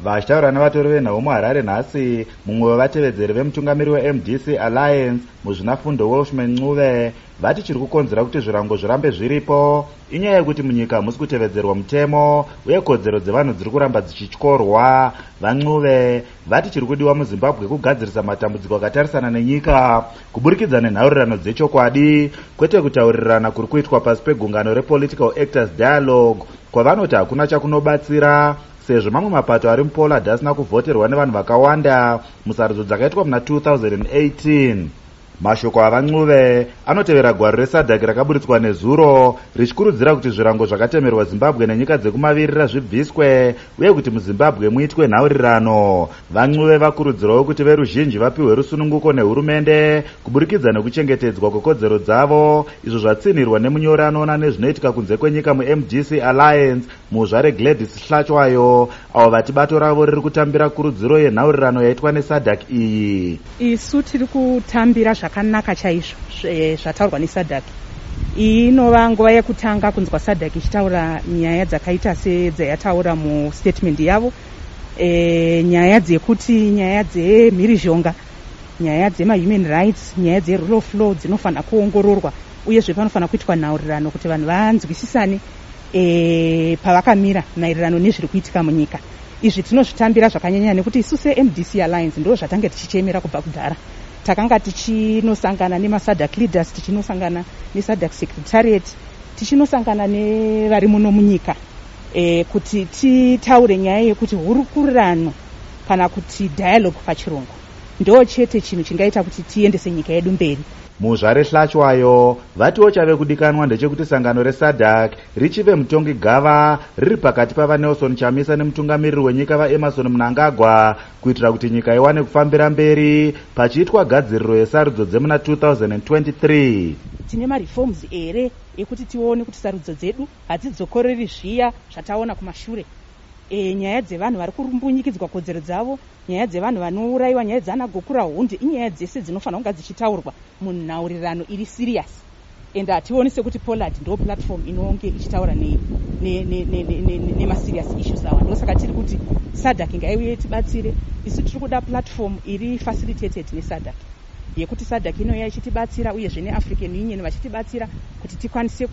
Vachitaura navatori venhau muHarare nhasi, mumwe wevatevedzeri vemutungamiri weMDC Alliance muzvinafundo Welshman Ncube vati chiri kukonzera kuti zvirango zvirambe zviripo inyaya yekuti munyika hamusi kutevedzerwa mutemo uye kodzero dzevanhu dziri kuramba dzichityorwa. VaNcube vati chiri kudiwa muZimbabwe kugadzirisa matambudziko akatarisana nenyika kuburikidza nenhaurirano dzechokwadi, kwete kutaurirana kuri kuitwa pasi pegungano rePolitical Actors Dialogue kwavanoti hakuna chakunobatsira sezvo mamwe mapato ari muPoland asina kuvhoterwa nevanhu vakawanda musarudzo dzakaitwa muna 2018. Mashoko avaNcube anotevera gwaro reSADC rakaburitswa nezuro richikurudzira kuti zvirango zvakatemerwa Zimbabwe nenyika dzekumavirira zvibviswe uye kuti muZimbabwe muitwe nhaurirano. VaNcube vakurudzirawo kuti veruzhinji vapiwe rusununguko nehurumende kuburikidza nekuchengetedzwa kwekodzero dzavo, izvo zvatsinirwa nemunyori anoona nezvinoitika kunze kwenyika muMDC Alliance muZvare Gladys Hlachwayo, avo vati bato ravo riri kutambira kurudziro yenhaurirano yaitwa neSADC iyi. Isu tiri kutambira zvakanaka chaizvo zvataurwa neSADC. Iyi inova nguva yekutanga kunzwa SADC ichitaura nyaya dzakaita sedzayataura mustatement yavo, nyaya dzekuti nyaya dzemhirizhonga, nyaya dzemahuman rights, nyaya dzerule of law dzinofanira kuongororwa uyezve panofanira kuitwa nhaurirano kuti vanhu vanzwisisane pavakamira maererano nezviri kuitika munyika. Izvi tinozvitambira zvakanyanya nekuti isu seMDC Alliance ndo zvatanga tichichemera kubva kudhara. Takanga tichinosangana nemaSADC leaders, tichinosangana neSADC secretariat, tichinosangana nevari muno munyika kuti titaure nyaya yekuti hurukurirano kana kuti dialogue pachirungu ndo chete chinhu chingaita kuti tiendese nyika yedu mberi. muZvare Hlachwayo vatiwo chave kudikanwa ndechekuti sangano reSADC richive mutongi gava riri pakati pavaNelson Chamisa nemutungamiriri wenyika vaEmmerson Mnangagwa kuitira kuti nyika iwane kufambira mberi pachiitwa gadziriro yesarudzo dzemuna 2023. Tine mareforms ere ekuti tione kuti sarudzo dzedu hadzidzokoreri zviya zvataona kumashure. Nyaya dzevanhu vari kurumbunyikidzwa kodzero dzavo, nyaya dzevanhu vanourayiwa, nyaya dzanagokura hunde, inyaya dzese dzinofanira kunge dzichitaurwa munhaurirano iri serious. And hationi sekuti Poland ndo platform inonge ichitaura nema-serious issues awa. Ndosaka tiri kuti SADC ngaiuye tibatsire. Isu tiri kuda platform iri facilitated neSADC, yekuti SADC inouya ichitibatsira uyezve neAfrican Union vachitibatsira kuti tikwanise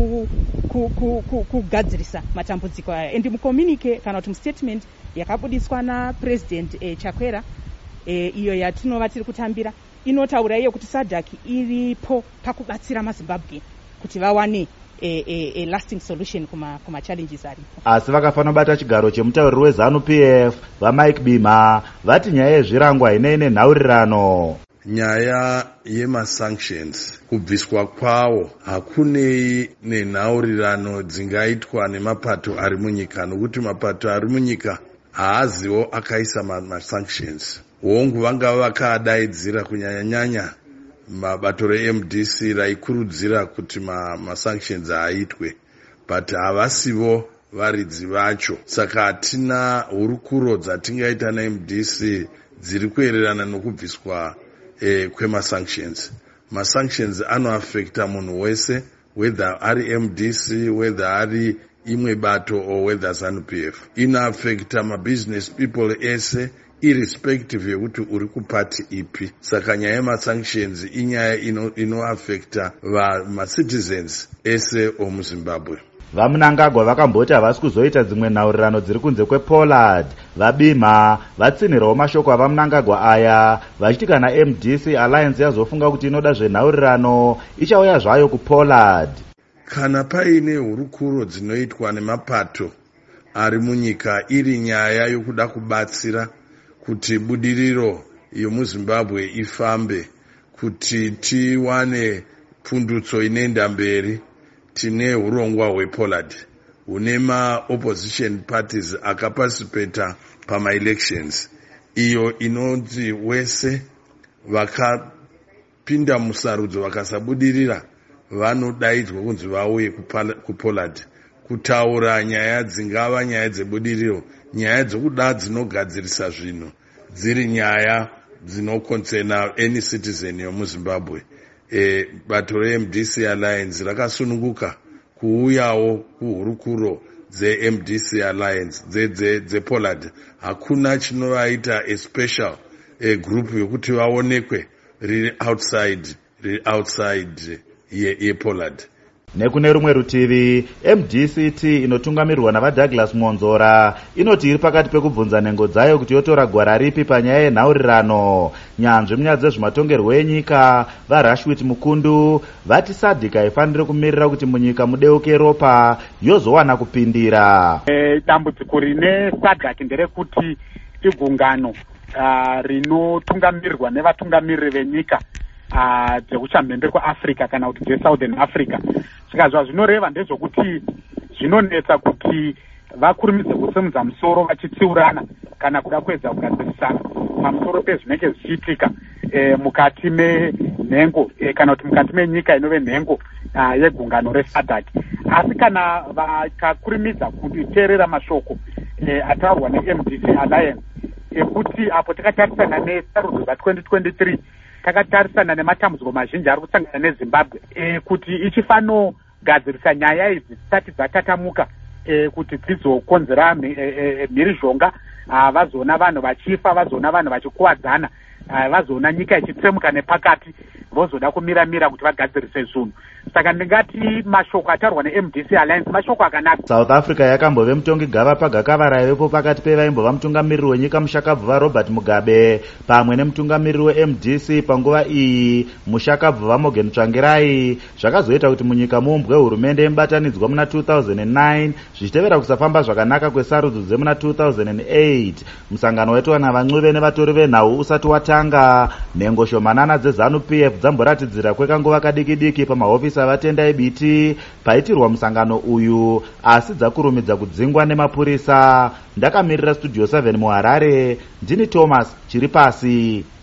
kugadzirisa matambudziko aya. And mucommunique kana kuti mustatement yakabudiswa naPresident Chakwera iyo yatinova tiri kutambira inotaura iyo kuti SADC iripo pakubatsira maZimbabwe kuti vawane a lasting solution kuma challenges aripo. Asi vakafanira kubata chigaro chemutauriri weZANU-PF vaMike Bima vati nyaya yezvirango hainei nenhaurirano. Nyaya yemasanctions kubviswa kwawo hakunei nenhaurirano dzingaitwa nemapato ari munyika, nokuti mapato ari munyika haaziwo akaisa masanctions. Hongu vanga vakadaidzira kunyanya-nyanya mabato reMDC raikurudzira kuti masanctions aitwe, but havasivo varidzi vacho. Saka hatina hurukuro dzatingaita naMDC dziri kuererana nokubviswa kwemasanctions. Masanctions anoaffecta munhu wese, whether ari MDC, whether ari imwe bato or whether ZANU-PF. Inoaffecta mabusiness people ese irrespective yekuti uri kupati ipi. Saka nyaya yemasanctions inyaya inoaffecta macitizens ese omuZimbabwe. VaMnangagwa vakamboti havasi kuzoita dzimwe nhaurirano dziri kunze kwePoland. VaBima vatsinhirawo mashoko avaMnangagwa aya vachiti kana MDC Alliance yazofunga kuti inoda zvenhaurirano ichauya zvayo kuPoland. Kana paine hurukuro dzinoitwa nemapato ari munyika iri nyaya yokuda kubatsira kuti budiriro yomuZimbabwe ifambe, kuti tiwane pundutso inoenda mberi, tine hurongwa hwePoland hune ma-opposition parties akaparticipata pama-elections, iyo inonzi wese vakapinda musarudzo vakasabudirira vanodaidzwa kunzi vauye kuPoland kutaura nyaya dzingava nyaya dzebudiriro, nyaya dzokuda dzinogadzirisa zvinhu, dziri nyaya dzinokonsena any citizen yomuZimbabwe. Bato reMDC Alliance rakasununguka kuuyawo kuhurukuro dzeMDC Alliance dzePollard hakuna chinovaita especial group yokuti vaonekwe riri outside yePollard. Nekune rumwe rutivi, MDCT inotungamirwa navaDouglas Monzora inoti iri pakati pekubvunza nhengo dzayo kuti yotora gwara ripi panyaya yenhaurirano. Nyanzvi munyaya dzezvematongerwo enyika vaRashwit Mukundu vati SADC haifaniri kumirira kuti munyika mudeuke ropa yozowana kupindira. Dambudziko rine SADC nderekuti igungano rinotungamirirwa nevatungamiriri venyika dzekuchamhembe kwaAfrica kana kuti dzeSouthern Africa. Saka zvinoreva ndezvokuti zvinonetsa kuti vakurumidze kusimudza musoro vachitsiurana kana kuda kuedza kugadzirisana pamusoro pezvinenge zvichiitika mukati menhengo kana kuti mukati menyika inove nhengo yegungano reSADC. Asi kana vakakurumidza kuteerera mashoko ataurwa neMDC Alliance ekuti apo takatarisana nesarudzo dza2023 takatarisana nematambudziko mazhinji ari kusangana neZimbabwe kuti ichifanogadzirisa nyaya idzi dzisati dzatatamuka kuti dzizokonzera mhirizhonga, vazoona vanhu vachifa, vazoona vanhu vachikuwadzana, vazoona nyika ichitsemuka nepakati, vozoda kumiramira kuti vagadzirise zvinhu. Saka ndingati mashoko ataurwa neMDC Alliance mashoko akanaka. South Africa yakambove mutongi gava pagakavara ivepo pakati pevaimbova mutungamiriri wenyika mushakabvuva Robert Mugabe pamwe nemutungamiriri weMDC panguva iyi mushakabvuva Morgan Tsvangirai. Zvakazoita kuti munyika muumbwe hurumende yemubatanidzwa muna 2009 zvichitevera kusafamba zvakanaka kwesarudzo dzemuna 2008. Musangano waitwa navancuve nevatori venhau usati watanga, nhengo shomanana dzeZANU-PF dzamboratidzira kwekanguva kadiki-diki pamahofisi avatendai biti paitirwa musangano uyu, asi dzakurumidza kudzingwa nemapurisa. Ndakamirira Studio 7 muHarare, ndini Thomas Chiripasi.